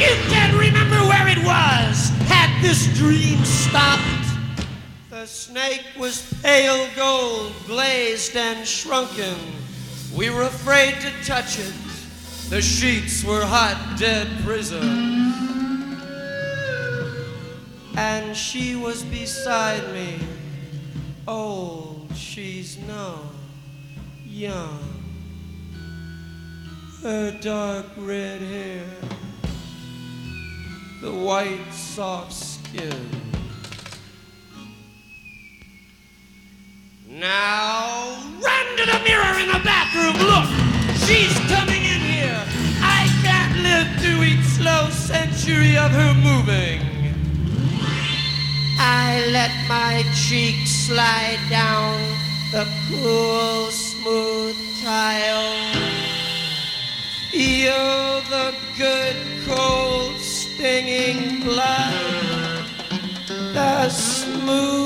You can't remember where it was. Had this dream stopped? The snake was pale gold, glazed and shrunken. We were afraid to touch it. The sheets were hot, dead prison. And she was beside me, old, she's no young. Her dark red hair, the white soft skin. Now run to the mirror in the bathroom. Look, she's coming in here. I can't live through each slow century of her moving. I let my cheek slide down the cool, smooth tile. Feel the good, cold, stinging blood. The smooth